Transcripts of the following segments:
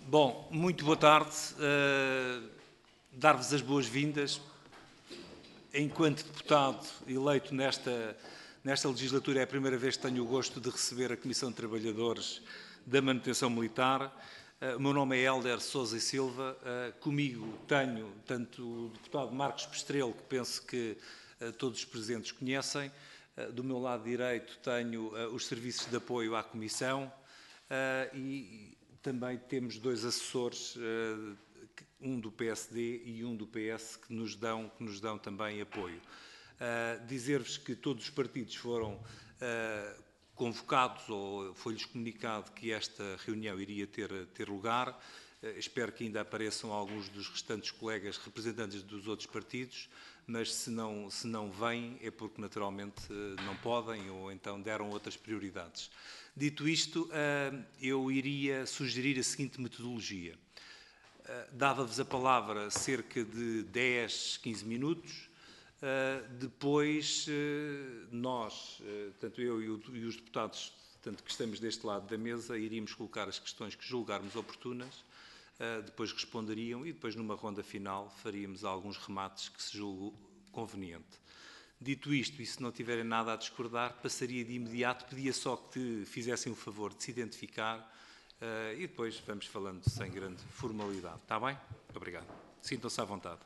Bom, muito boa tarde. Dar-vos as boas-vindas. Enquanto deputado eleito nesta legislatura, é a primeira vez que tenho o gosto de receber a Comissão de Trabalhadores da Manutenção Militar. O meu nome é Hélder Sousa e Silva. Comigo tenho tanto o deputado Marcos Pestrelo, que penso que todos os presentes conhecem. Do meu lado direito tenho os serviços de apoio à Comissão e também temos dois assessores, um do PSD e um do PS, que nos dão também apoio. Dizer-vos que todos os partidos foram convocados ou foi-lhes comunicado que esta reunião iria ter lugar. Espero que ainda apareçam alguns dos restantes colegas representantes dos outros partidos, mas se não vêm é porque naturalmente não podem ou então deram outras prioridades. Dito isto, eu iria sugerir a seguinte metodologia. Dava-vos a palavra cerca de 10, 15 minutos. Depois, nós, tanto eu e os deputados que estamos deste lado da mesa, iríamos colocar as questões que julgarmos oportunas, depois responderiam e depois, numa ronda final, faríamos alguns remates que se julgo conveniente. Dito isto, e se não tiverem nada a discordar, passaria de imediato, pedia só que fizessem o favor de se identificar e depois vamos falando sem grande formalidade. Está bem? Obrigado. Sintam-se à vontade.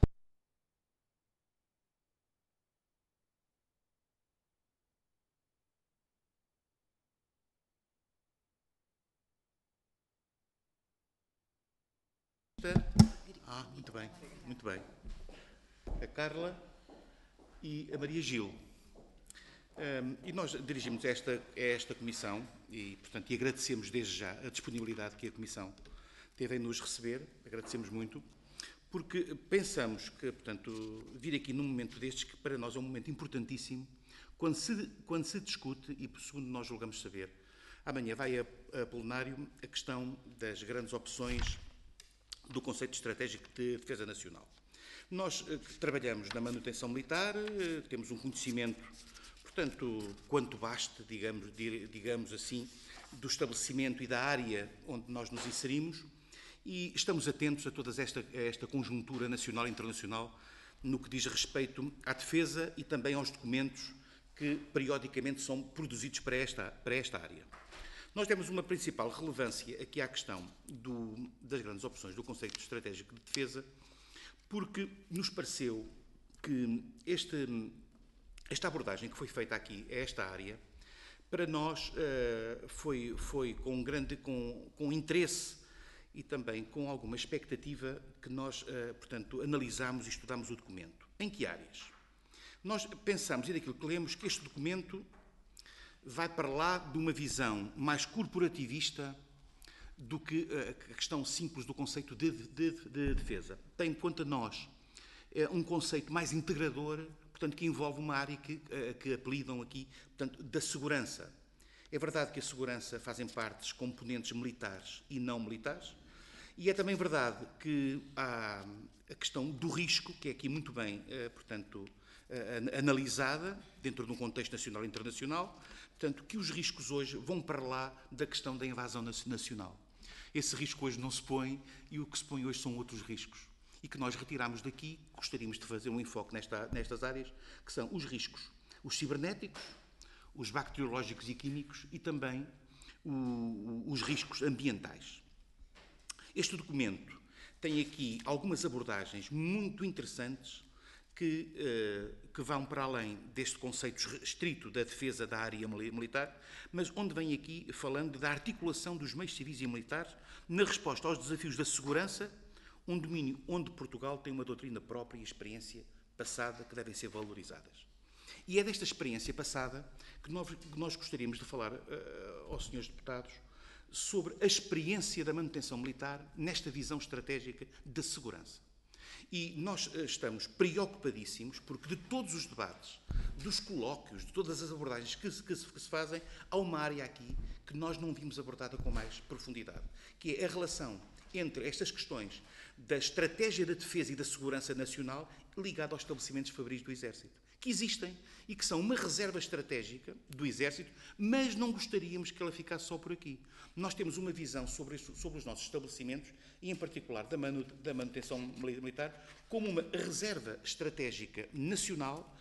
Muito bem, muito bem. A Carla e a Maria Gil. E nós dirigimos a esta comissão e, portanto, e agradecemos desde já a disponibilidade que a comissão teve em nos receber, agradecemos muito, porque pensamos que, portanto, vir aqui num momento destes, que para nós é um momento importantíssimo, quando se discute, e segundo nós julgamos saber, amanhã vai a plenário a questão das grandes opções do conceito estratégico de defesa nacional. Nós trabalhamos na manutenção militar, temos um conhecimento, portanto, quanto baste, digamos assim, do estabelecimento e da área onde nós nos inserimos e estamos atentos a toda esta conjuntura nacional e internacional no que diz respeito à defesa e também aos documentos que periodicamente são produzidos para esta área. Nós temos uma principal relevância aqui à questão das grandes opções do conceito estratégico de defesa, porque nos pareceu que esta abordagem que foi feita aqui a esta área, para nós foi com interesse e também com alguma expectativa que nós, portanto, analisámos e estudámos o documento. Em que áreas? Nós pensamos, e daquilo que lemos, que este documento vai para lá de uma visão mais corporativista do que a questão simples do conceito de defesa. Tem quanto a nós um conceito mais integrador, portanto, que envolve uma área que apelidam aqui, portanto, da segurança. É verdade que a segurança fazem parte dos componentes militares e não militares, e é também verdade que há a questão do risco, que é aqui muito bem, portanto, analisada dentro de um contexto nacional e internacional, portanto, que os riscos hoje vão para lá da questão da invasão nacional. Esse risco hoje não se põe e o que se põe hoje são outros riscos. E que nós retiramos daqui, gostaríamos de fazer um enfoque nestas áreas, que são os riscos, os cibernéticos, os bacteriológicos e químicos e também os riscos ambientais. Este documento tem aqui algumas abordagens muito interessantes que vão para além deste conceito estrito da defesa da área militar, mas onde vem aqui falando da articulação dos meios civis e militares na resposta aos desafios da segurança, um domínio onde Portugal tem uma doutrina própria e experiência passada que devem ser valorizadas. E é desta experiência passada que nós gostaríamos de falar aos senhores deputados sobre a experiência da manutenção militar nesta visão estratégica da segurança. E nós estamos preocupadíssimos porque de todos os debates, dos colóquios, de todas as abordagens que se fazem, há uma área aqui que nós não vimos abordada com mais profundidade, que é a relação entre estas questões da estratégia da defesa e da segurança nacional ligada aos estabelecimentos fabris do Exército, que existem e que são uma reserva estratégica do Exército, mas não gostaríamos que ela ficasse só por aqui. Nós temos uma visão sobre os nossos estabelecimentos, e em particular da manutenção militar, como uma reserva estratégica nacional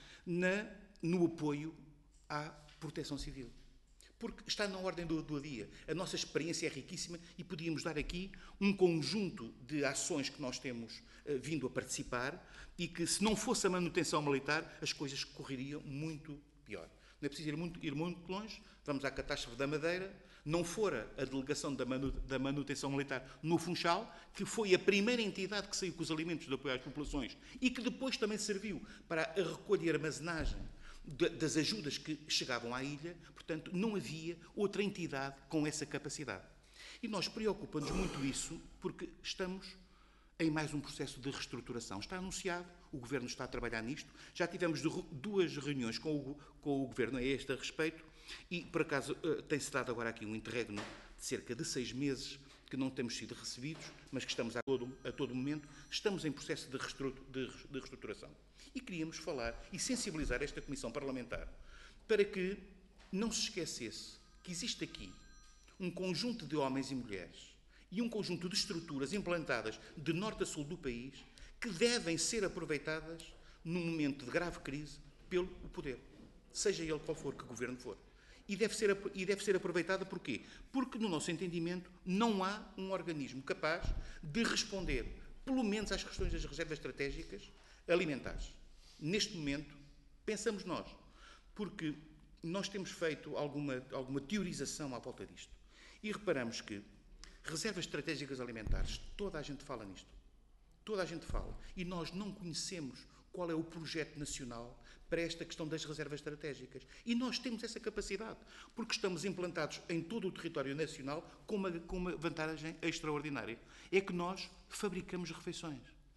no apoio à proteção civil. Porque está na ordem do dia. A nossa experiência é riquíssima e podíamos dar aqui um conjunto de ações que nós temos vindo a participar e que, se não fosse a manutenção militar, as coisas correriam muito pior. Não é preciso ir muito longe. Vamos à catástrofe da Madeira. Não fora a delegação da manutenção militar no Funchal, que foi a primeira entidade que saiu com os alimentos de apoio às populações e que depois também serviu para a recolha e armazenagem das ajudas que chegavam à ilha. Portanto, não havia outra entidade com essa capacidade. E nós preocupa-nos muito isso porque estamos em mais um processo de reestruturação. Está anunciado, o Governo está a trabalhar nisto. Já tivemos 2 reuniões com o Governo a este respeito e, por acaso, tem-se dado agora aqui um interregno de cerca de 6 meses que não temos sido recebidos, mas que estamos a todo momento, estamos em processo de reestruturação. E queríamos falar e sensibilizar esta Comissão Parlamentar para que não se esquecesse que existe aqui um conjunto de homens e mulheres e um conjunto de estruturas implantadas de norte a sul do país que devem ser aproveitadas num momento de grave crise pelo poder, seja ele qual for, que governo for. E deve ser aproveitada porquê? Porque, no nosso entendimento, não há um organismo capaz de responder, pelo menos, às questões das reservas estratégicas alimentares. Neste momento, pensamos nós, porque nós temos feito alguma teorização à volta disto. E reparamos que reservas estratégicas alimentares, toda a gente fala nisto. Toda a gente fala. E nós não conhecemos qual é o projeto nacional para esta questão das reservas estratégicas. E nós temos essa capacidade, porque estamos implantados em todo o território nacional com uma vantagem extraordinária. É que nós fabricamos refeições.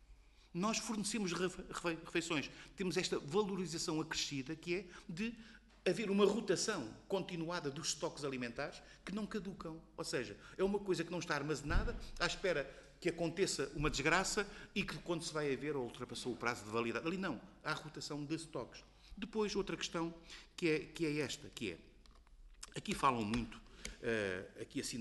Nós fornecemos refeições. Temos esta valorização acrescida que é de haver uma rotação continuada dos estoques alimentares que não caducam. Ou seja, é uma coisa que não está armazenada à espera que aconteça uma desgraça e que, quando se vai a ver, ultrapassou o prazo de validade. Ali não. Há rotação de estoques. Depois, outra questão que é esta, que é... Aqui falam muito, aqui assim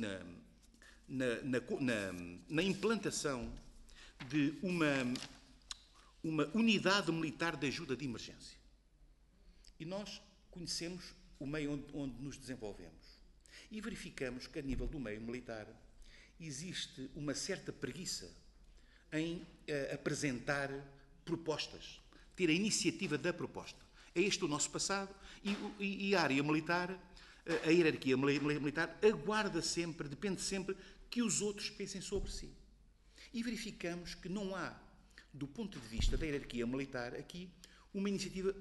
na implantação de uma unidade militar de ajuda de emergência. E nós conhecemos o meio onde nos desenvolvemos. E verificamos que, a nível do meio militar, existe uma certa preguiça em apresentar propostas, ter a iniciativa da proposta. É este o nosso passado e a área militar, a hierarquia militar, aguarda sempre, depende sempre que os outros pensem sobre si. E verificamos que não há, do ponto de vista da hierarquia militar, aqui, uma iniciativa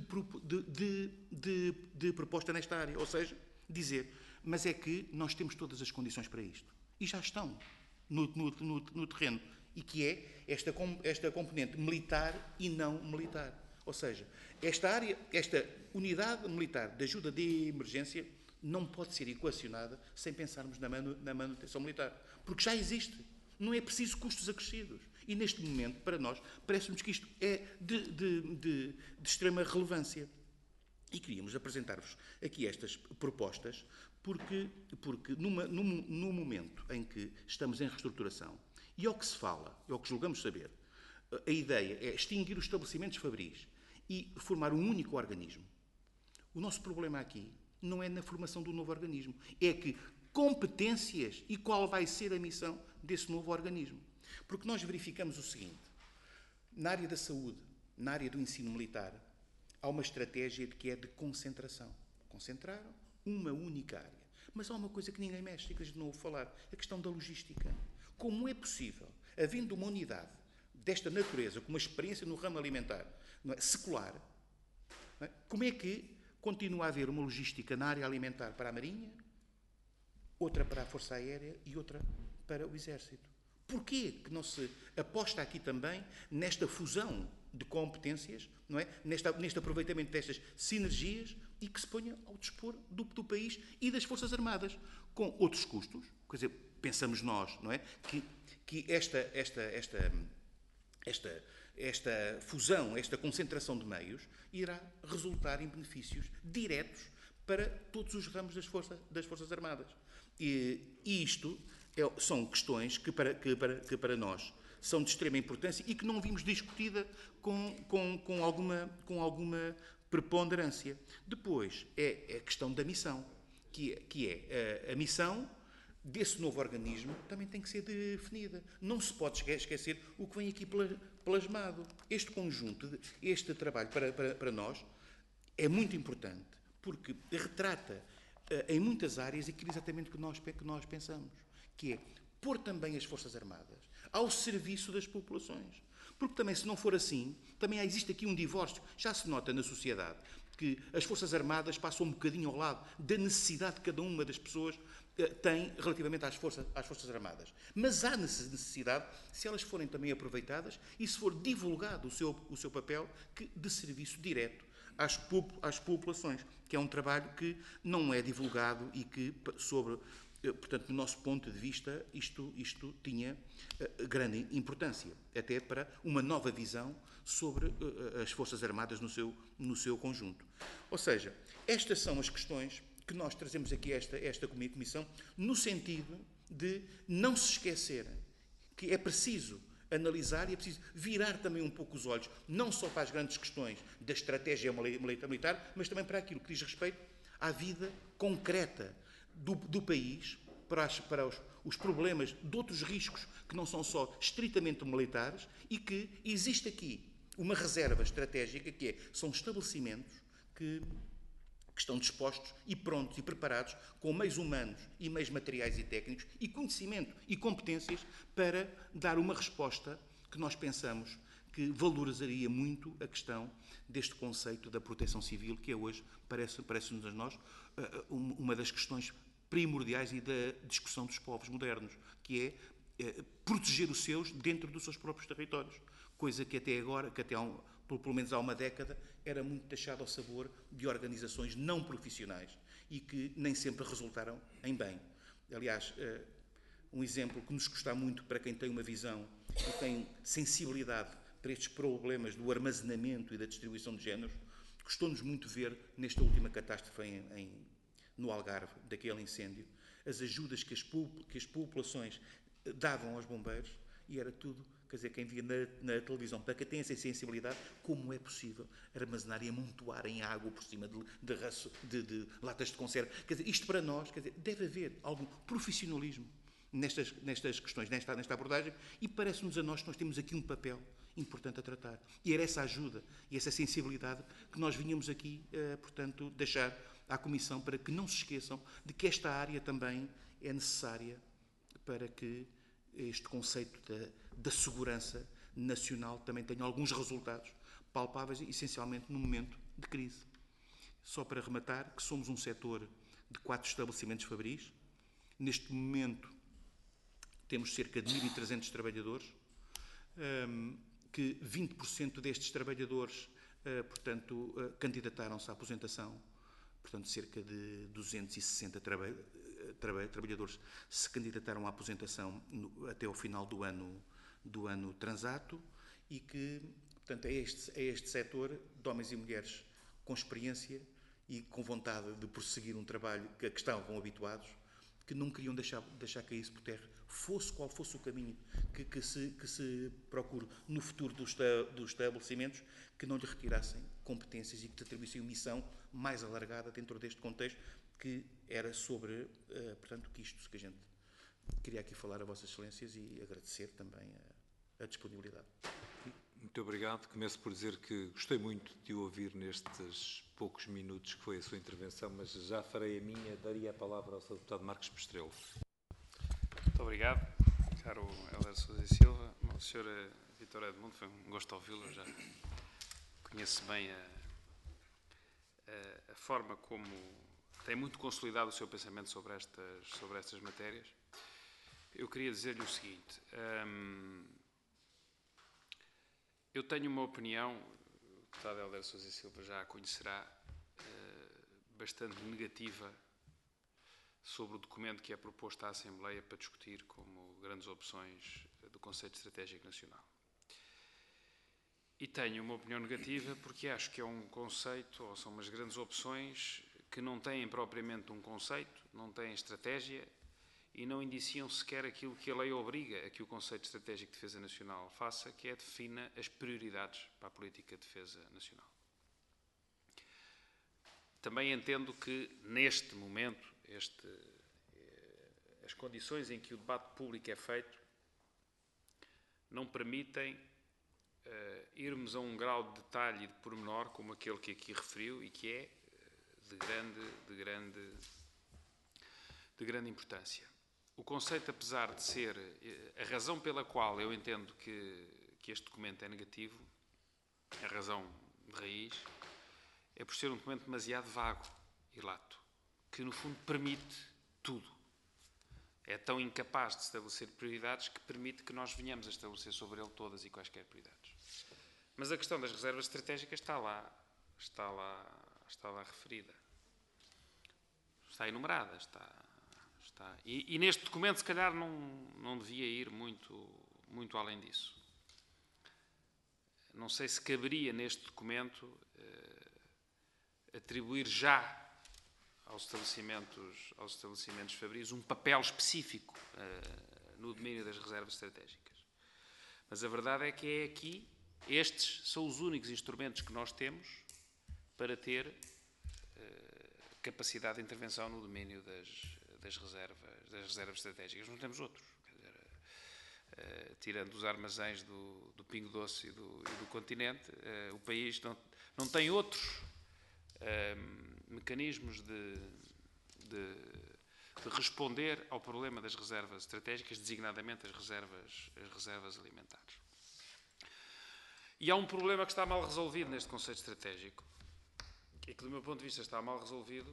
de proposta nesta área. Ou seja, dizer, mas é que nós temos todas as condições para isto. E já estão no terreno. E que é esta componente militar e não militar. Ou seja, esta unidade militar de ajuda de emergência não pode ser equacionada sem pensarmos na manutenção militar. Porque já existe. Não é preciso custos acrescidos. E neste momento, para nós, parece-nos que isto é de extrema relevância. E queríamos apresentar-vos aqui estas propostas porque no momento em que estamos em reestruturação e ao que se fala, e ao que julgamos saber, a ideia é extinguir os estabelecimentos fabris e formar um único organismo. O nosso problema aqui não é na formação do novo organismo, é que competências e qual vai ser a missão desse novo organismo. Porque nós verificamos o seguinte, na área da saúde, na área do ensino militar, há uma estratégia que é de concentração. Concentraram uma única área. Mas há uma coisa que ninguém mexe, que a gente não ouve falar, a questão da logística. Como é possível, havendo uma unidade desta natureza, com uma experiência no ramo alimentar, não é, secular, não é, como é que continua a haver uma logística na área alimentar para a Marinha, outra para a Força Aérea e outra para o Exército? Porquê que não se aposta aqui também nesta fusão de competências, não é? Neste aproveitamento destas sinergias e que se ponha ao dispor do país e das Forças Armadas, com outros custos? Quer dizer, pensamos nós, não é? Que esta fusão, esta concentração de meios, irá resultar em benefícios diretos para todos os ramos das Forças Armadas. E isto são questões que para nós são de extrema importância e que não vimos discutida com alguma preponderância. Depois é a questão da missão, que é a missão desse novo organismo também tem que ser definida. Não se pode esquecer o que vem aqui plasmado. Este conjunto, este trabalho para nós é muito importante, porque retrata em muitas áreas aquilo exatamente que nós pensamos, que é pôr também as Forças Armadas ao serviço das populações. Porque também, se não for assim, também existe aqui um divórcio. Já se nota na sociedade que as Forças Armadas passam um bocadinho ao lado da necessidade que cada uma das pessoas tem relativamente às Forças Armadas. Mas há necessidade, se elas forem também aproveitadas e se for divulgado o seu papel de serviço direto às populações, que é um trabalho que não é divulgado e que, portanto, do nosso ponto de vista, isto tinha grande importância, até para uma nova visão sobre as Forças Armadas no seu conjunto. Ou seja, estas são as questões que nós trazemos aqui a esta comissão, no sentido de não se esquecer que é preciso analisar e é preciso virar também um pouco os olhos, não só para as grandes questões da estratégia militar, mas também para aquilo que diz respeito à vida concreta do país, para os problemas de outros riscos que não são só estritamente militares e que existe aqui uma reserva estratégica são estabelecimentos que estão dispostos e prontos e preparados com meios humanos e meios materiais e técnicos e conhecimento e competências para dar uma resposta que nós pensamos que valorizaria muito a questão deste conceito da proteção civil, que é hoje, parece-nos a nós, uma das questões primordiais e da discussão dos povos modernos, que é proteger os seus dentro dos seus próprios territórios. Coisa que até agora, pelo menos há uma década, era muito deixada ao sabor de organizações não profissionais e que nem sempre resultaram em bem. Aliás, um exemplo que nos custa muito para quem tem uma visão e tem sensibilidade para estes problemas do armazenamento e da distribuição de géneros, custou-nos muito ver, nesta última catástrofe no Algarve, daquele incêndio, as ajudas que as populações davam aos bombeiros, e era tudo, quer dizer, quem via na televisão, para quem tem essa sensibilidade, como é possível armazenar e amontoar em água por cima de latas de conserva. Quer dizer, isto para nós, quer dizer, deve haver algum profissionalismo nestas questões, nesta abordagem, e parece-nos a nós que nós temos aqui um papel importante a tratar. E era essa ajuda e essa sensibilidade que nós vinhamos aqui, portanto, deixar à Comissão, para que não se esqueçam de que esta área também é necessária para que este conceito da segurança nacional também tenha alguns resultados palpáveis, essencialmente no momento de crise. Só para rematar, que somos um setor de 4 estabelecimentos fabris. Neste momento temos cerca de 1.300 trabalhadores, que 20% destes trabalhadores, portanto, candidataram-se à aposentação. Portanto, cerca de 260 trabalhadores se candidataram à aposentação até ao final do ano transato, e que, portanto, é este setor de homens e mulheres com experiência e com vontade de prosseguir um trabalho que estavam habituados, que não queriam deixar cair isso por terra, fosse qual fosse o caminho que se procure no futuro dos estabelecimentos, que não lhe retirassem competências e que lhe atribuíssem uma missão mais alargada dentro deste contexto, que era sobre, portanto, que a gente queria aqui falar a Vossas Excelências e agradecer também a disponibilidade. Muito obrigado. Começo por dizer que gostei muito de o ouvir nestes poucos minutos que foi a sua intervenção, mas já farei a minha, daria a palavra ao Sr. Deputado Marcos Pestrelo. Muito obrigado, caro Hélder Sousa e Silva. Bom, Sr. Vítor Edmundo, foi um gosto ouvi-lo, já conheço bem a forma como tem muito consolidado o seu pensamento sobre estas matérias. Eu queria dizer-lhe o seguinte, eu tenho uma opinião, o deputado Hélder Sousa e Silva já a conhecerá, bastante negativa sobre o documento que é proposto à Assembleia para discutir como grandes opções do Conceito Estratégico Nacional. E tenho uma opinião negativa porque acho que é um conceito, ou são umas grandes opções que não têm propriamente um conceito, não têm estratégia e não indiciam sequer aquilo que a lei obriga a que o Conselho Estratégico de Defesa Nacional faça, que é defina as prioridades para a política de defesa nacional. Também entendo que, neste momento, as condições em que o debate público é feito não permitem irmos a um grau de detalhe e de pormenor como aquele que aqui referiu e que é de grande importância. O conceito, apesar de ser a razão pela qual eu entendo que este documento é negativo, a razão de raiz, é por ser um documento demasiado vago e lato, que no fundo permite tudo. É tão incapaz de estabelecer prioridades que permite que nós venhamos a estabelecer sobre ele todas e quaisquer prioridades. Mas a questão das reservas estratégicas está lá referida. Está enumerada, está. E neste documento, se calhar, não devia ir muito além disso. Não sei se caberia neste documento atribuir já aos estabelecimentos fabris um papel específico no domínio das reservas estratégicas. Mas a verdade é que aqui, estes são os únicos instrumentos que nós temos para ter capacidade de intervenção no domínio das reservas estratégicas. Não temos outros. Quer dizer, tirando os armazéns do Pingo Doce e do continente, o país não tem outros mecanismos de responder ao problema das reservas estratégicas, designadamente as reservas alimentares. E há um problema que está mal resolvido neste conceito estratégico, e que, do meu ponto de vista, está mal resolvido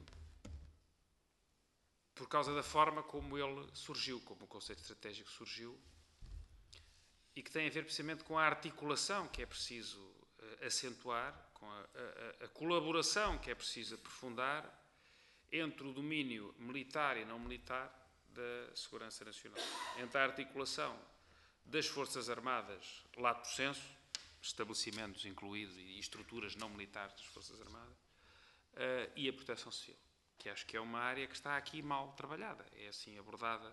por causa da forma como ele surgiu, como o conceito estratégico surgiu, e que tem a ver precisamente com a articulação que é preciso acentuar, com a colaboração que é preciso aprofundar entre o domínio militar e não militar da segurança nacional. Entre a articulação das Forças Armadas, lato sensu, estabelecimentos incluídos e estruturas não militares das Forças Armadas, e a proteção civil, que acho que é uma área que está aqui mal trabalhada. É assim abordada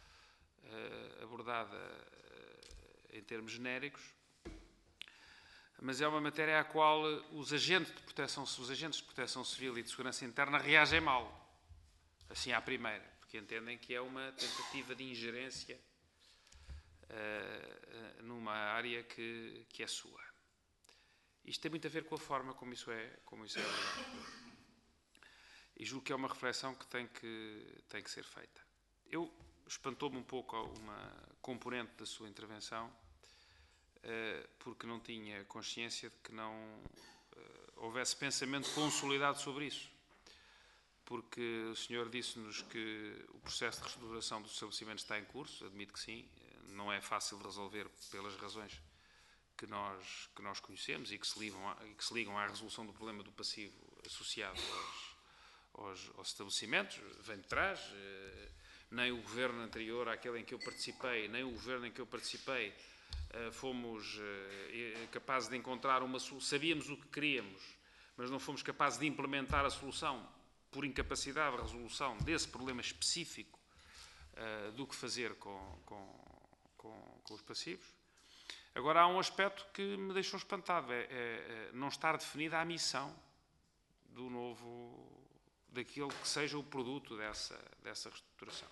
em termos genéricos, mas é uma matéria à qual os agentes de proteção civil e de segurança interna reagem mal, assim à primeira, porque entendem que é uma tentativa de ingerência numa área que é sua. Isto tem muito a ver com a forma como isso é abordado. E julgo que é uma reflexão que tem que ser feita. Espantou-me um pouco uma componente da sua intervenção, porque não tinha consciência de que não houvesse pensamento consolidado sobre isso. Porque o senhor disse-nos que o processo de reestruturação dos estabelecimentos está em curso, admito que sim, não é fácil de resolver pelas razões que nós conhecemos e que se ligam à resolução do problema do passivo associado aos estabelecimentos, vem de trás. Nem o governo anterior àquele em que eu participei, nem o governo em que eu participei, fomos capazes de encontrar uma solução. Sabíamos o que queríamos, mas não fomos capazes de implementar a solução por incapacidade de resolução desse problema específico do que fazer com os passivos. Agora, há um aspecto que me deixou espantado, é não estar definida a missão daquele que seja o produto dessa reestruturação.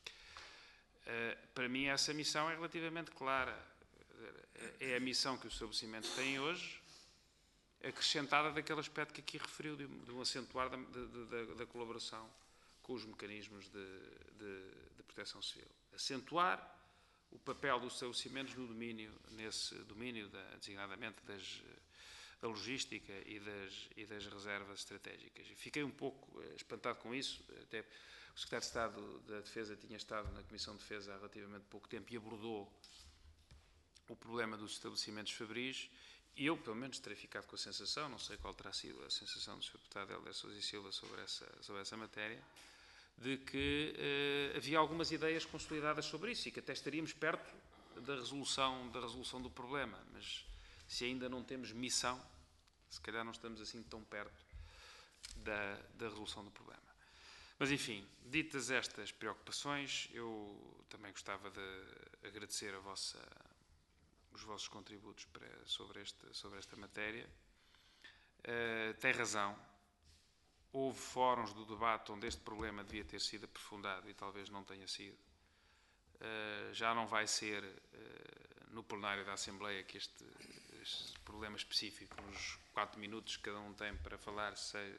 Para mim, essa missão é relativamente clara. É a missão que os estabelecimentos têm hoje, acrescentada daquele aspecto que aqui referiu, de um acentuar da colaboração com os mecanismos de proteção civil. Acentuar o papel dos estabelecimentos nesse domínio, designadamente da logística e das reservas estratégicas. E fiquei um pouco espantado com isso. Até o Secretário de Estado da Defesa tinha estado na Comissão de Defesa há relativamente pouco tempo e abordou o problema dos estabelecimentos fabris. E eu, pelo menos, terei ficado com a sensação, não sei qual terá sido a sensação do Sr. Deputado Hélder Sousa e Silva sobre essa matéria, de que havia algumas ideias consolidadas sobre isso e que até estaríamos perto da resolução do problema. Mas se ainda não temos missão, se calhar não estamos assim tão perto da resolução do problema. Mas, enfim, ditas estas preocupações, eu também gostava de agradecer os vossos contributos sobre esta matéria. Tem razão. Houve fóruns do debate onde este problema devia ter sido aprofundado e talvez não tenha sido. Já não vai ser no plenário da Assembleia que este problema específico, nos 4 minutos que cada um tem para falar,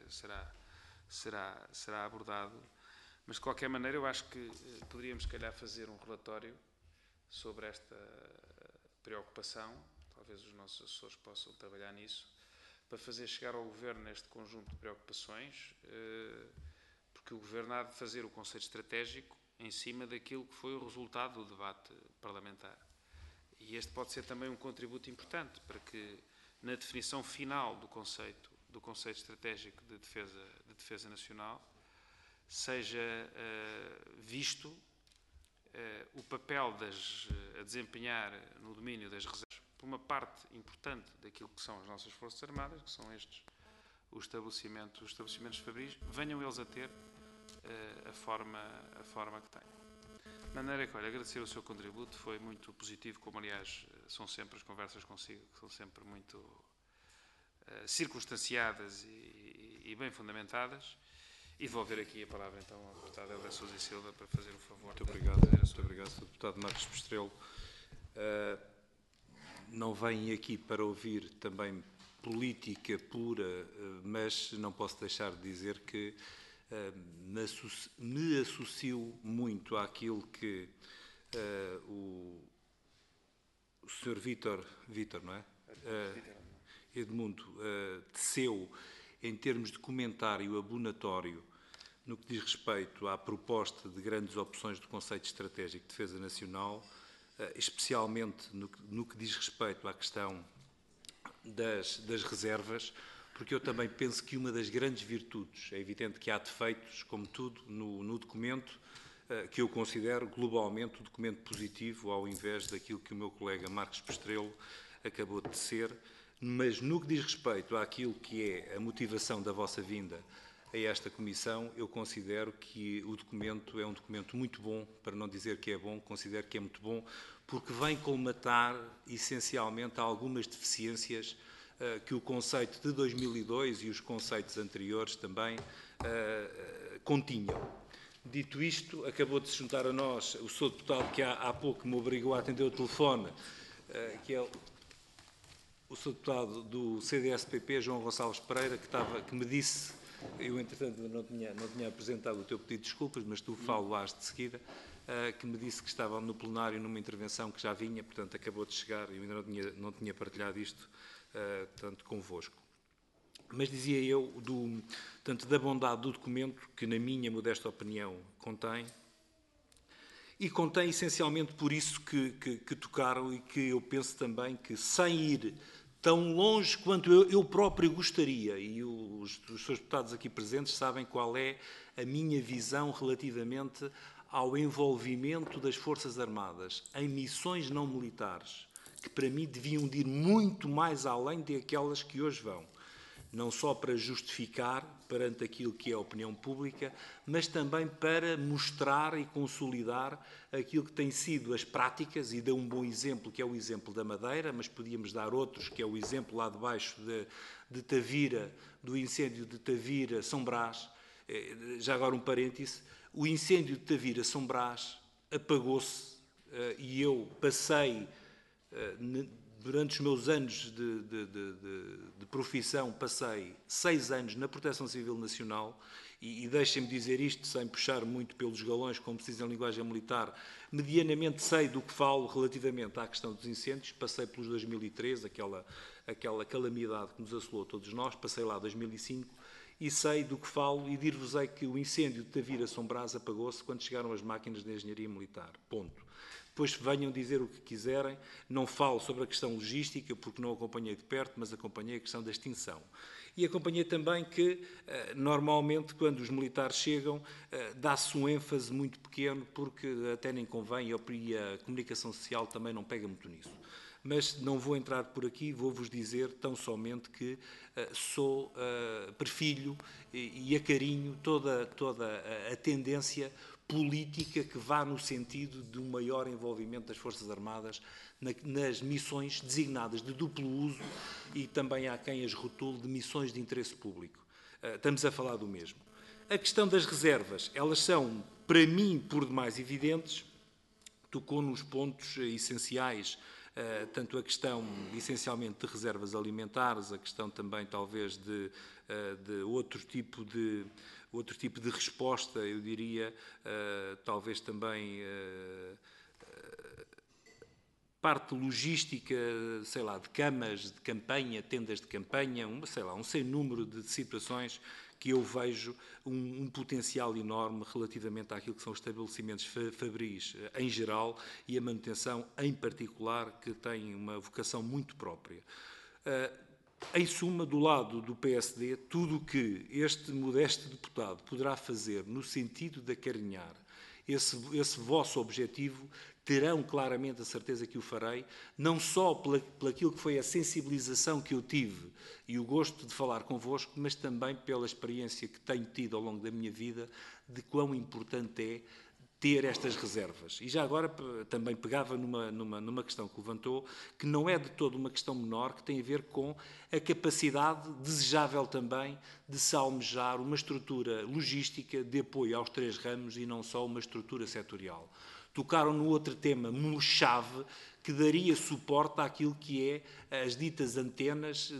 será abordado. Mas, de qualquer maneira, eu acho que poderíamos, se calhar, fazer um relatório sobre esta preocupação. Talvez os nossos assessores possam trabalhar nisso, para fazer chegar ao Governo este conjunto de preocupações, porque o Governo há de fazer o conceito estratégico em cima daquilo que foi o resultado do debate parlamentar. E este pode ser também um contributo importante para que, na definição final do conceito estratégico de defesa nacional, seja visto o papel a desempenhar no domínio das reservas, por uma parte importante daquilo que são as nossas Forças Armadas, que são estes os estabelecimentos fabris, venham eles a ter a forma que têm. De maneira que, olha, agradecer o seu contributo, foi muito positivo, como aliás são sempre as conversas consigo, que são sempre muito circunstanciadas e bem fundamentadas. E devolver aqui a palavra então ao deputado Helder Sousa e Silva para fazer o favor. Muito obrigado, Sr. Deputado Marcos Pestrelo. Não venho aqui para ouvir também política pura, mas não posso deixar de dizer que me associo muito àquilo que o Sr. Vítor, não é? Edmundo, teceu em termos de comentário abonatório no que diz respeito à proposta de grandes opções do conceito estratégico de defesa nacional, especialmente no que diz respeito à questão das reservas, porque eu também penso que uma das grandes virtudes, é evidente que há defeitos, como tudo, no documento, que eu considero globalmente um documento positivo, ao invés daquilo que o meu colega Marcos Pestrelo acabou de ser, mas no que diz respeito àquilo que é a motivação da vossa vinda a esta Comissão, eu considero que o documento é um documento muito bom, para não dizer que é bom, considero que é muito bom, porque vem colmatar, essencialmente, algumas deficiências que o conceito de 2002 e os conceitos anteriores também continham. Dito isto, acabou de se juntar a nós o Sr. Deputado que há pouco me obrigou a atender o telefone, que é o Sr. Deputado do CDS-PP, João Gonçalves Pereira, que me disse, eu entretanto não tinha apresentado o teu pedido de desculpas, mas tu falo-ás de seguida, que me disse que estava no plenário numa intervenção que já vinha, portanto acabou de chegar e eu ainda não tinha partilhado isto tanto convosco. Mas dizia eu, tanto da bondade do documento, que na minha modesta opinião contém, e contém essencialmente por isso que tocaram e que eu penso também que, sem ir tão longe quanto eu próprio gostaria, e os seus deputados aqui presentes sabem qual é a minha visão relativamente ao envolvimento das Forças Armadas em missões não militares, que para mim deviam de ir muito mais além daquelas que hoje vão. Não só para justificar perante aquilo que é a opinião pública, mas também para mostrar e consolidar aquilo que têm sido as práticas, e dá um bom exemplo, que é o exemplo da Madeira, mas podíamos dar outros, que é o exemplo lá de baixo de Tavira, do incêndio de Tavira, São Brás. Já agora um parêntese, o incêndio de Tavira, São Brás, apagou-se e eu passei... Durante os meus anos de profissão, passei 6 anos na Proteção Civil Nacional e deixem-me dizer isto, sem puxar muito pelos galões, como se diz em linguagem militar, medianamente sei do que falo relativamente à questão dos incêndios. Passei pelos 2013, aquela calamidade que nos assolou todos nós, passei lá 2005 e sei do que falo e dir-vos-ei que o incêndio de Tavira São Brás apagou-se quando chegaram as máquinas de engenharia militar. Ponto. Depois venham dizer o que quiserem, não falo sobre a questão logística, porque não acompanhei de perto, mas acompanhei a questão da extinção. E acompanhei também que, normalmente, quando os militares chegam, dá-se um ênfase muito pequeno, porque até nem convém, e a comunicação social também não pega muito nisso. Mas não vou entrar por aqui, vou-vos dizer tão somente que perfilho e acarinho toda a tendência política que vá no sentido de um maior envolvimento das Forças Armadas nas missões designadas de duplo uso e também há quem as rotule de missões de interesse público. Estamos a falar do mesmo. A questão das reservas, elas são, para mim, por demais evidentes, tocou nos pontos essenciais, tanto a questão, essencialmente, de reservas alimentares, a questão também, talvez, de outro tipo de resposta, eu diria, talvez também parte logística, sei lá, de camas de campanha, tendas de campanha, um sem número de situações que eu vejo um potencial enorme relativamente àquilo que são os estabelecimentos fabris em geral e a manutenção em particular, que tem uma vocação muito própria. Em suma, do lado do PSD, tudo o que este modesto deputado poderá fazer no sentido de acarinhar esse vosso objetivo, terão claramente a certeza que o farei, não só pelaquilo que foi a sensibilização que eu tive e o gosto de falar convosco, mas também pela experiência que tenho tido ao longo da minha vida de quão importante é ter estas reservas. E já agora também pegava numa questão que levantou, que não é de todo uma questão menor, que tem a ver com a capacidade desejável também de se almejar uma estrutura logística de apoio aos 3 ramos e não só uma estrutura setorial. Tocaram no outro tema, chave, que daria suporte àquilo que é as ditas antenas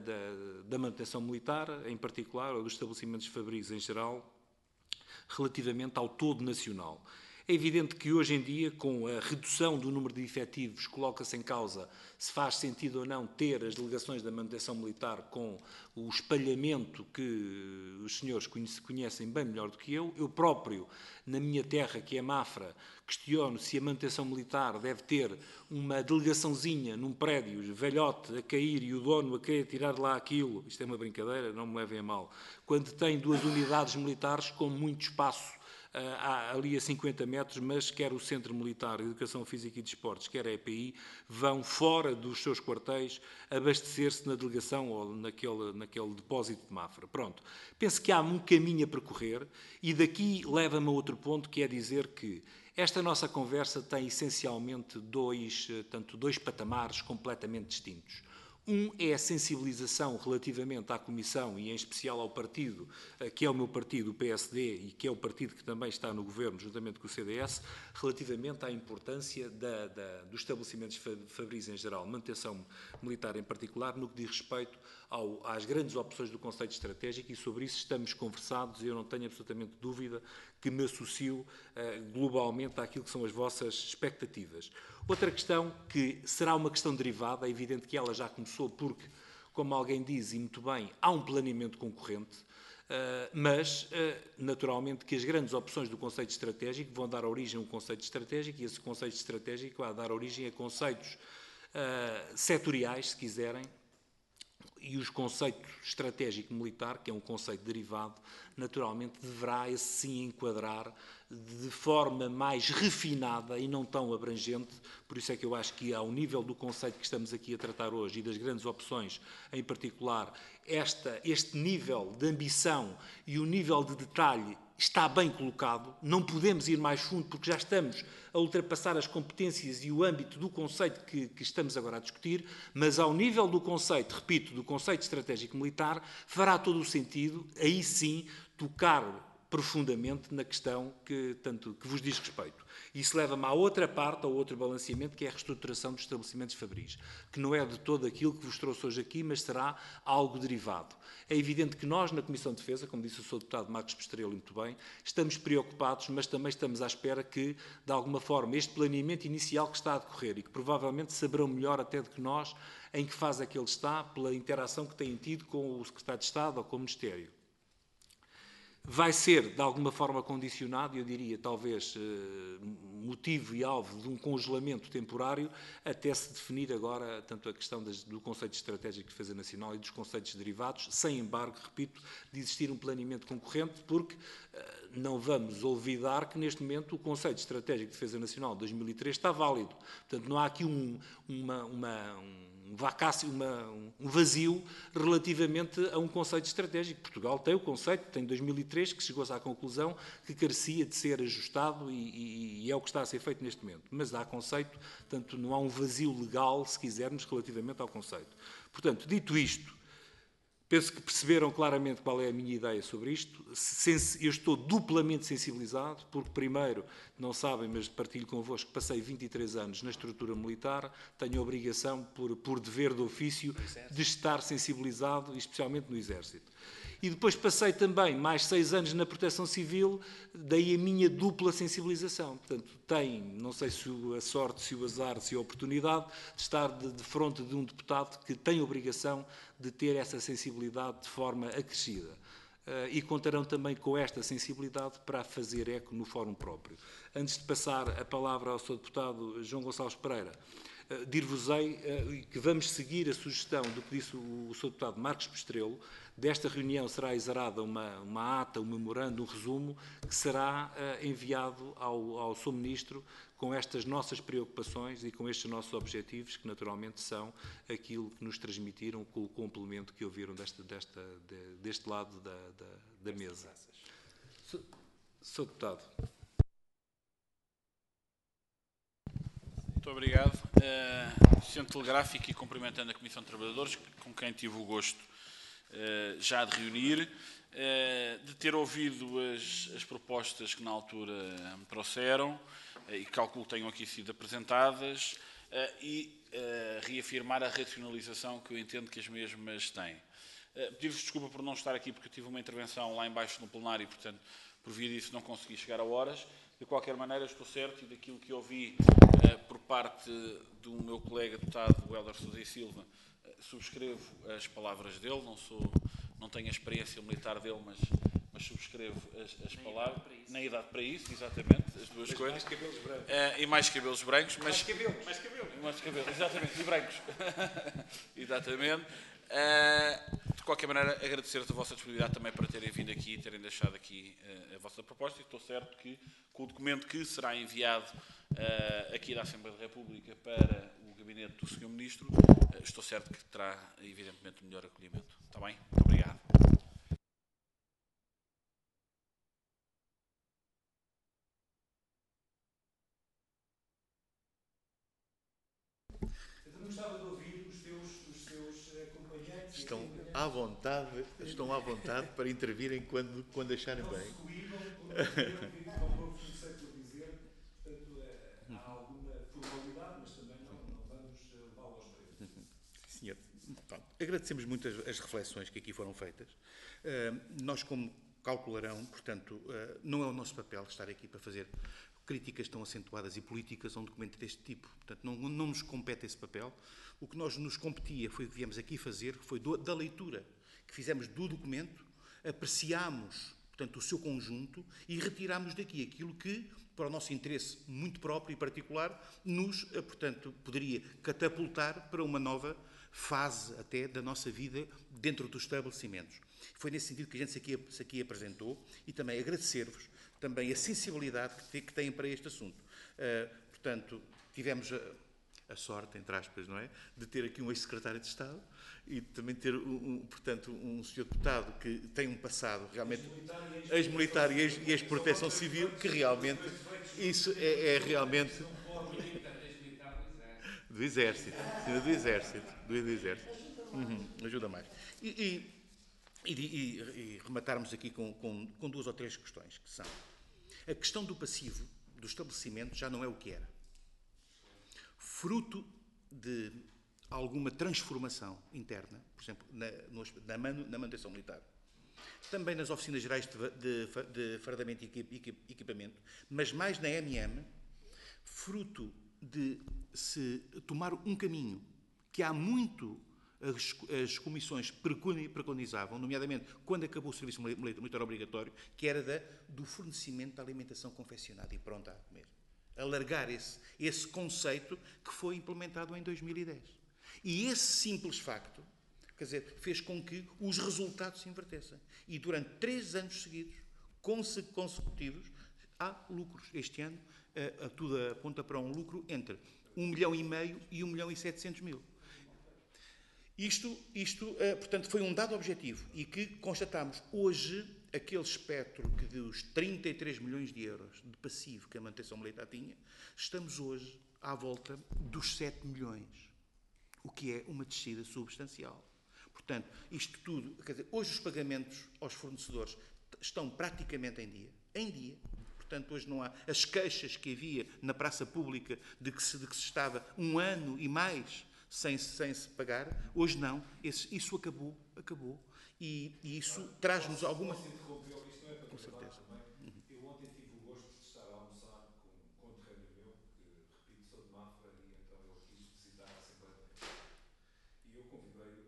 da manutenção militar, em particular, ou dos estabelecimentos fabris em geral, relativamente ao todo nacional. É evidente que hoje em dia, com a redução do número de efetivos, coloca-se em causa se faz sentido ou não ter as delegações da manutenção militar com o espalhamento que os senhores conhecem bem melhor do que eu. Eu próprio, na minha terra, que é Mafra, questiono se a manutenção militar deve ter uma delegaçãozinha num prédio, velhote, a cair e o dono a querer tirar lá aquilo. Isto é uma brincadeira, não me levem a mal. Quando tem 2 unidades militares com muito espaço, ali a 50 metros, mas quer o Centro Militar de Educação Física e Desportos, quer a EPI, vão fora dos seus quartéis abastecer-se na delegação ou naquele depósito de Mafra. Pronto. Penso que há um caminho a percorrer e daqui leva-me a outro ponto, que é dizer que esta nossa conversa tem essencialmente dois patamares completamente distintos. Um é a sensibilização relativamente à Comissão e, em especial, ao partido, que é o meu partido, o PSD, e que é o partido que também está no Governo, juntamente com o CDS, relativamente à importância dos estabelecimentos fabris em geral, manutenção militar em particular, no que diz respeito às grandes opções do conceito estratégico, e sobre isso estamos conversados e eu não tenho absolutamente dúvida que me associo globalmente àquilo que são as vossas expectativas. Outra questão, que será uma questão derivada, é evidente que ela já começou porque, como alguém diz, e muito bem, há um planeamento concorrente, mas, naturalmente, que as grandes opções do conceito estratégico vão dar origem a um conceito estratégico e esse conceito estratégico vai dar origem a conceitos setoriais, se quiserem, e os conceitos estratégico-militar, que é um conceito derivado, naturalmente deverá, esse sim, enquadrar de forma mais refinada e não tão abrangente. Por isso é que eu acho que, ao nível do conceito que estamos aqui a tratar hoje e das grandes opções, em particular, este nível de ambição e o nível de detalhe está bem colocado. Não podemos ir mais fundo porque já estamos a ultrapassar as competências e o âmbito do conceito que estamos agora a discutir, mas ao nível do conceito, repito, do conceito estratégico militar, fará todo o sentido, aí sim, tocar profundamente na questão que vos diz respeito. Isso leva-me à outra parte, ao outro balanceamento, que é a reestruturação dos estabelecimentos fabris, que não é de todo aquilo que vos trouxe hoje aqui, mas será algo derivado. É evidente que nós, na Comissão de Defesa, como disse o Sr. Deputado Marcos Pestrelo muito bem, estamos preocupados, mas também estamos à espera que, de alguma forma, este planeamento inicial que está a decorrer e que provavelmente saberão melhor até do que nós em que fase é que ele está, pela interação que têm tido com o Secretário de Estado ou com o Ministério. vai ser, de alguma forma, condicionado, eu diria, talvez, motivo e alvo de um congelamento temporário, até se definir agora tanto a questão do conceito estratégico de defesa nacional e dos conceitos derivados, sem embargo, repito, de existir um planeamento concorrente, porque não vamos olvidar que, neste momento, o conceito estratégico de defesa nacional de 2003 está válido. Portanto, não há aqui um vazio relativamente a um conceito estratégico. Portugal tem o conceito, tem 2003, que chegou-se à conclusão que carecia de ser ajustado e é o que está a ser feito neste momento. Mas há conceito, portanto, não há um vazio legal, se quisermos, relativamente ao conceito. Portanto, dito isto, penso que perceberam claramente qual é a minha ideia sobre isto. Eu estou duplamente sensibilizado, porque, primeiro, não sabem, mas partilho convosco, que passei 23 anos na estrutura militar, tenho a obrigação, por dever de ofício, de estar sensibilizado, especialmente no Exército. E depois passei também mais 6 anos na Proteção Civil, daí a minha dupla sensibilização. Portanto, não sei se a sorte, se o azar, se a oportunidade de estar de fronte de um deputado que tem a obrigação de ter essa sensibilidade de forma acrescida. E contarão também com esta sensibilidade para fazer eco no fórum próprio. Antes de passar a palavra ao Sr. Deputado João Gonçalves Pereira, dir-vos-ei que vamos seguir a sugestão do que disse o Sr. Deputado Marcos Pestrelo. Desta reunião será exarada uma ata, um memorando, um resumo, que será enviado ao Sr. Ministro com estas nossas preocupações e com estes nossos objetivos, que naturalmente são aquilo que nos transmitiram com o complemento que ouviram deste lado da mesa. Sr. Deputado. Muito obrigado. Sendo telegráfico e cumprimentando a Comissão de Trabalhadores, com quem tive o gosto já de reunir, de ter ouvido as propostas que na altura me trouxeram e calculo que tenham aqui sido apresentadas e reafirmar a racionalização que eu entendo que as mesmas têm. Pedir-vos desculpa por não estar aqui porque eu tive uma intervenção lá embaixo no plenário e, portanto, por via disso não consegui chegar a horas. De qualquer maneira, estou certo e daquilo que ouvi por parte do meu colega deputado Hélder Sousa e Silva, subscrevo as palavras dele, não tenho a experiência militar dele, mas subscrevo as palavras. Nem idade para isso, exatamente, as duas mas coisas. Mais cabelos brancos. E mais cabelos brancos. Mas, mais cabelo, exatamente, e brancos. Exatamente. De qualquer maneira, agradecer-vos a vossa disponibilidade também para terem vindo aqui e terem deixado aqui a vossa proposta. E estou certo que, com o documento que será enviado aqui da Assembleia da República para o gabinete do Sr. Ministro, estou certo que terá, evidentemente, o melhor acolhimento. Está bem? Muito obrigado. Eu gostava de ouvir os seus acompanhantes. Estão à vontade para intervirem quando acharem bem. Como eu comecei por dizer, portanto, há alguma formalidade, mas também não vamos levá-lo aos preços. Senhor, agradecemos muito as reflexões que aqui foram feitas. Nós, como calcularão, portanto, não é o nosso papel estar aqui para fazer críticas tão acentuadas e políticas a um documento deste tipo. Portanto, não nos compete esse papel. O que nos competia foi o que viemos aqui fazer, foi da leitura que fizemos do documento, apreciámos, portanto, o seu conjunto e retirámos daqui aquilo que, para o nosso interesse muito próprio e particular, nos, portanto, poderia catapultar para uma nova fase até da nossa vida dentro dos estabelecimentos. Foi nesse sentido que a gente se aqui apresentou e também agradecer-vos também a sensibilidade que têm para este assunto. Portanto, tivemos a sorte, entre aspas, não é, de ter aqui um ex-secretário de Estado e também ter, portanto, um senhor deputado que tem um passado realmente ex-militar e ex-proteção civil, que realmente, isso é realmente do Exército, ajuda mais. E rematarmos aqui com duas ou três questões, que são: a questão do passivo do estabelecimento já não é o que era. Fruto de alguma transformação interna, por exemplo, na manutenção militar, também nas oficinas gerais de fardamento e equipamento, mas mais na MM, fruto de se tomar um caminho que há muito as comissões preconizavam, nomeadamente quando acabou o serviço militar obrigatório, que era do fornecimento de alimentação confeccionada e pronta a comer. Alargar esse conceito que foi implementado em 2010. E esse simples facto, quer dizer, fez com que os resultados se invertessem. E durante 3 anos seguidos, consecutivos, há lucros. Este ano, tudo aponta para um lucro entre 1,5 milhão e 1.700.000. Isto, portanto, foi um dado objetivo e que constatámos hoje, aquele espectro que dos 33 milhões de euros de passivo que a manutenção militar tinha, estamos hoje à volta dos 7 milhões, o que é uma descida substancial. Portanto, isto tudo, quer dizer, hoje os pagamentos aos fornecedores estão praticamente em dia. Portanto, hoje não há as queixas que havia na praça pública de que se estava 1 ano e mais sem se pagar, hoje não. Isso acabou. E isso traz-nos alguma... Com certeza. Eu ontem tive o gosto de estar a almoçar com um conterrâneo meu, que, repito, sou de Mafra, e então ele quis visitar a Assembleia da República. E eu convidei-o,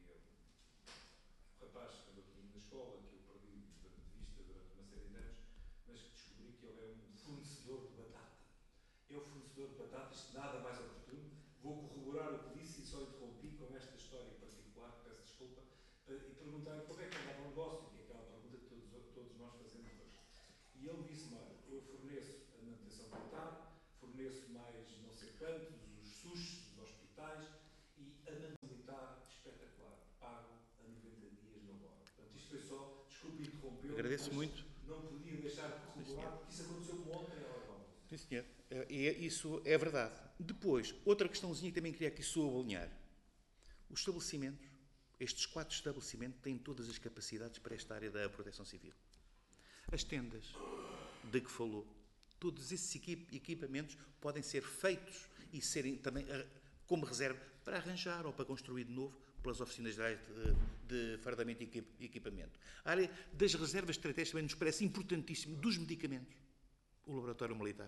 um rapaz que andou comigo na escola, que eu perdi de vista durante uma série de anos, mas que descobri que ele é um fornecedor de batata. É o fornecedor de batata, isto nada mais oportuno. Vou corroborar o que disse e só interrompi com esta história particular, peço desculpa, e perguntar como é que andava o negócio, que é aquela pergunta que todos nós fazemos hoje. E ele disse-me, olha, eu forneço a manutenção militar, forneço mais não sei quantos, os SUS dos hospitais, e a manutenção militar, espetacular, pago a 90 dias na hora. Portanto, isto foi só, desculpe interrompê-lo. Agradeço muito. Não podia deixar de corroborar, porque isso aconteceu ontem à hora do almoço. Sim, senhor. Isso é verdade. Depois, outra questãozinha que também queria aqui sublinhar. Os estabelecimentos, estes 4 estabelecimentos, têm todas as capacidades para esta área da proteção civil. As tendas de que falou, todos esses equipamentos podem ser feitos e serem também como reserva para arranjar ou para construir de novo pelas oficinas gerais de fardamento e equipamento. A área das reservas estratégicas também nos parece importantíssimo, dos medicamentos, o laboratório militar.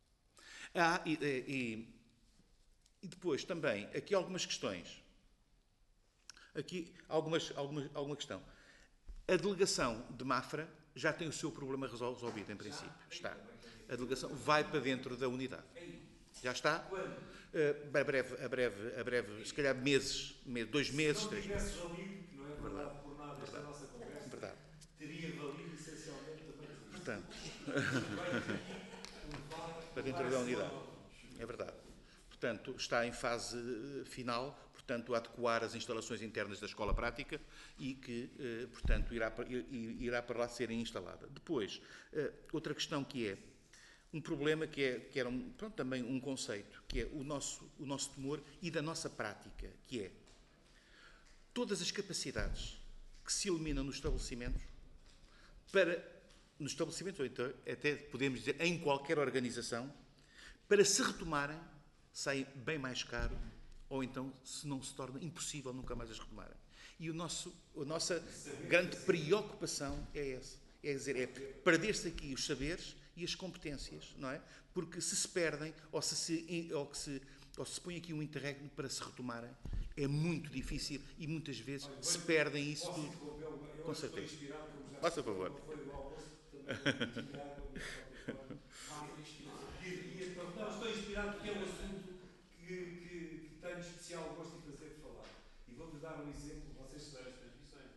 E depois também, aqui algumas questões. Aqui alguma questão. A delegação de Mafra já tem o seu problema resolvido, em princípio. Está. A delegação vai para dentro da unidade. Já está? A breve, se calhar meses, 2 meses, 3 meses. Se não tivesse valido, que não é verdade por nada esta nossa conversa, teria valido essencialmente também isso. Portanto, para dentro da unidade. É verdade. Portanto, está em fase final, portanto, a adequar as instalações internas da escola prática e que, portanto, irá para lá ser instalada. Depois, outra questão que é um problema que era também um conceito, que é o nosso temor e da nossa prática, que é todas as capacidades que se eliminam nos estabelecimentos, ou então, até podemos dizer em qualquer organização, para se retomarem, sai bem mais caro, ou então se torna impossível nunca mais as retomarem. E a nossa grande preocupação é essa. É dizer, perder-se aqui os saberes e as competências, não é? Porque se perdem, ou se põe aqui um interregno para se retomarem, é muito difícil e muitas vezes se perdem isso tudo. Com certeza. Faça favor. Não, estou inspirado porque é um assunto que tenho especial gosto de fazer de falar. E vou-vos dar um exemplo. Vocês estão as transmissões,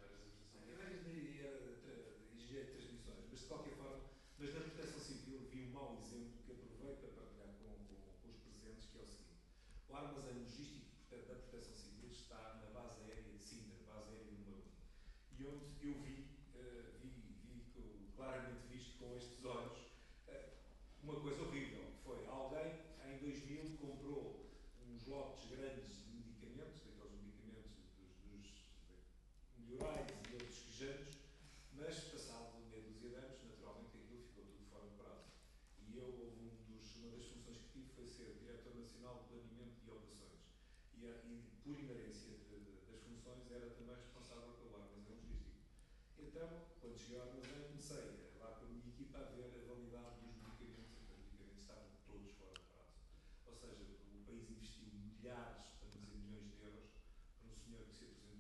engenheiro de transmissões, mas de qualquer forma, mas na proteção civil vi um mau exemplo que aproveito para partilhar com os presentes, que é o seguinte. O armazém logístico da proteção civil está na base aérea de Sintra, base aérea número 1. E onde eu vi claramente visto com estes olhos, uma coisa horrível, que foi alguém em 2000 comprou uns lotes grandes de medicamentos, daqueles medicamentos dos melhorais e outros quejantes, mas passado meia dúzia de anos, naturalmente aquilo ficou tudo fora de prazo. E eu, uma das funções que tive foi ser Diretor Nacional de Planeamento e Operações. E por inerência das funções, era também responsável pelo armazém logístico. Então, quando cheguei ao armazém, comecei lá com a minha equipa a ver a validade dos medicamentos, e os medicamentos estavam todos fora de prazo. Ou seja, o país investiu milhares, para não dizer milhões de euros, para um senhor que se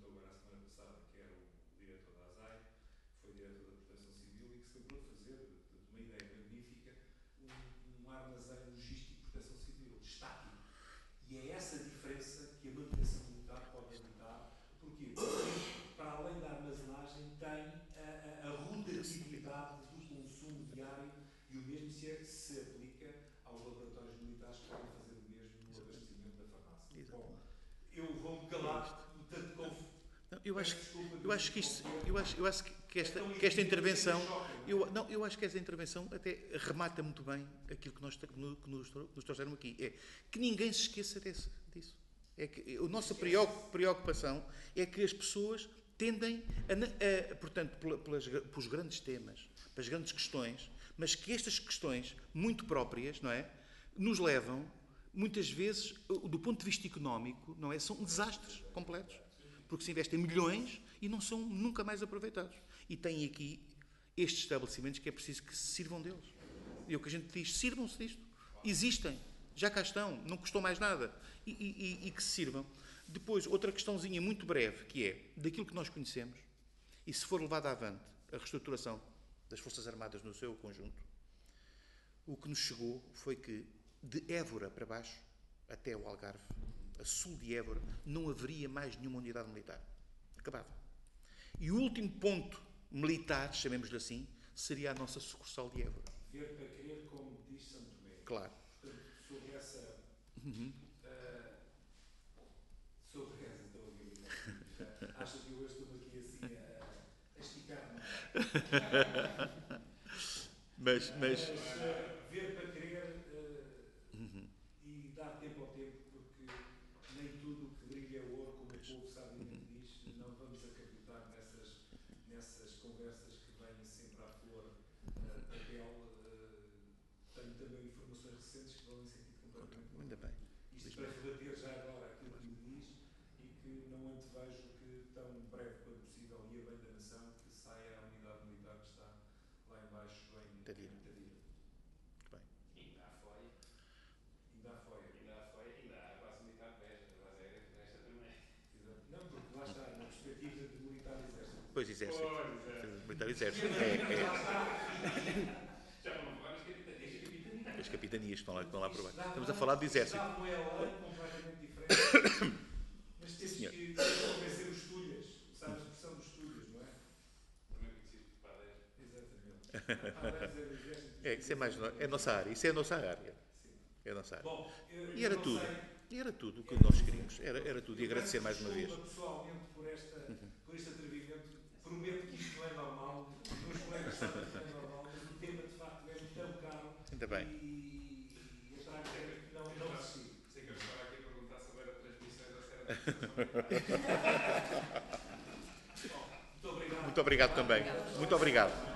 agora a semana passada, que era o diretor da ASAI, foi diretor da Proteção Civil e que se lembrou de fazer, de uma ideia magnífica, um armazém logístico de proteção civil, estático. E é essa diferença que a manutenção militar pode habilitar. Porquê? Porque, para além da armazenagem, tem a rotatividade do consumo diário e o mesmo se aplica aos laboratórios militares que podem fazer o mesmo no abastecimento da farmácia. Bom, eu vou-me calar, portanto, eu acho que esta intervenção, eu acho que esta intervenção até remata muito bem aquilo que nos trouxeram aqui. É que ninguém se esqueça disso. É que a nossa preocupação é que as pessoas tendem, portanto, pelos grandes temas, pelas grandes questões, mas que estas questões muito próprias, não é, nos levam, muitas vezes, do ponto de vista económico, não é, são desastres completos. Porque se investem milhões e não são nunca mais aproveitados. E tem aqui estes estabelecimentos que é preciso que se sirvam deles. E é o que a gente diz, sirvam-se disto. Existem, já cá estão, não custou mais nada. E que se sirvam. Depois, outra questãozinha muito breve, que é, daquilo que nós conhecemos, e se for levada avante a reestruturação das Forças Armadas no seu conjunto, o que nos chegou foi que, de Évora para baixo, até o Algarve, a sul de Évora, não haveria mais nenhuma unidade militar. Acabava. E o último ponto militar, chamemos-lhe assim, seria a nossa sucursal de Évora. Ver para crer, como diz Santo Tomé. Claro. Portanto, sobre essa... sobre essa, estou a ver. Acho que eu hoje estou aqui assim a esticar-me. Mas ver para crer e dar tempo ao tempo, porque nem tudo o que brilha é ouro, como o povo sabiamente diz. Não vamos acreditar nessas conversas que vêm sempre à flor da pele. Tenho também informações recentes que vão em sentido completamente ainda bem. Isto para rebater já agora aquilo que me diz e que não antevejo que tão breve quanto possível e a bem da nação que saia a unidade militar que está lá em baixo em Tadira. Muito bem. Ainda há FOI. Ainda há FOI. Ainda há a base militar de Beja, a base aérea de Beja também. Não, porque lá está, na perspectiva de militar exército. Pois, exército. Militar exército. Já vamos falar das capitanias. As capitanias estão lá por baixo. Estamos a falar de exército. Não é completamente diferente, mas temos que convencer os tulhas. Sabe a expressão dos tulhas, não é? Também conhecido por padeiros. Exatamente. Padeiros é do exército. Isso é mais é a nossa área. Isso é a nossa área. É a nossa área. Bom, E era tudo. E era tudo o que nós queríamos. Era tudo. E agradecer mais uma vez. Pessoalmente por este atrevimento. Prometo que isto não é normal. Meus colegas sabem que não é normal, mas o tema de facto é tão caro. Ainda bem. E eu trago que não resisti. Sei que eu estava aqui a perguntar sobre era transmissões ou se era transmissão. Muito obrigado. Muito obrigado também. Muito obrigado.